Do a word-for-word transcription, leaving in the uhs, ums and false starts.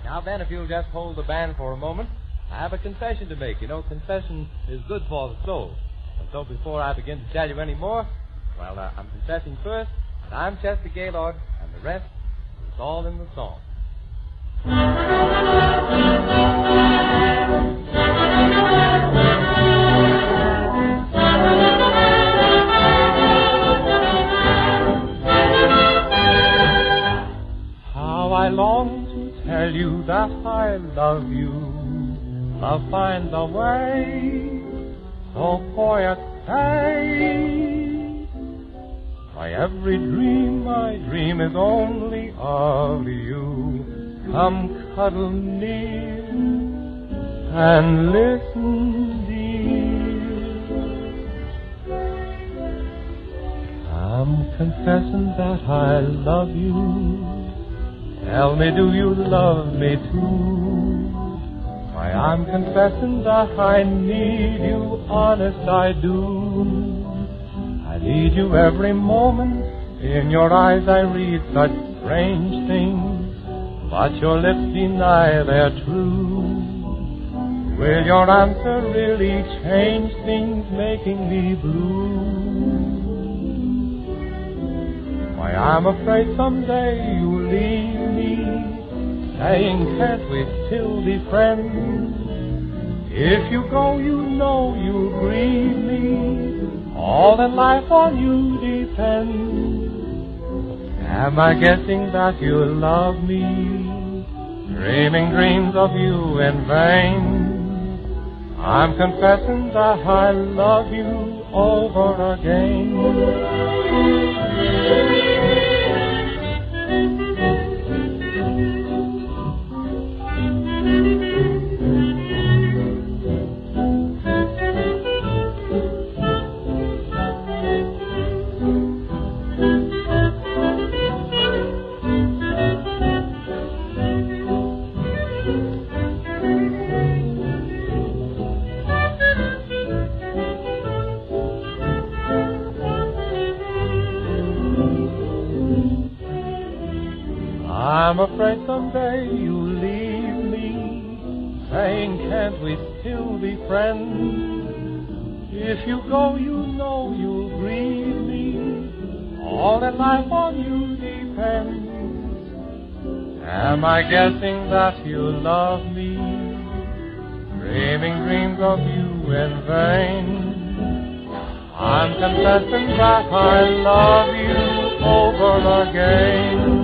Now, Ben, if you'll just hold the band for a moment, I have a confession to make. You know, confession is good for the soul. And so before I begin to tell you any more, well, uh, I'm confessing first that I'm Chester Gaylord, and the rest is all in the song. How I long to tell you that I love you. Love finds a way, so poets say. My every dream, my dream is only of you. Come cuddle near and listen, dear. I'm confessing that I love you. Tell me, do you love me too? Why, I'm confessing that I need you, honest I do. I need you every moment. In your eyes I read such strange things, but your lips deny they're true. Will your answer really change things, making me blue? Why, I'm afraid someday you'll leave me, saying, can't we still be friends? If you go, you know you'll grieve me. All in life on you depends. Am I guessing that you love me, dreaming dreams of you in vain? I'm confessing that I love you over again. I'm afraid someday you'll leave me, saying, can't we still be friends? If you go, you know you'll grieve me. All in life on you depends. Am I guessing that you love me, dreaming dreams of you in vain? I'm confessing that I love you over again.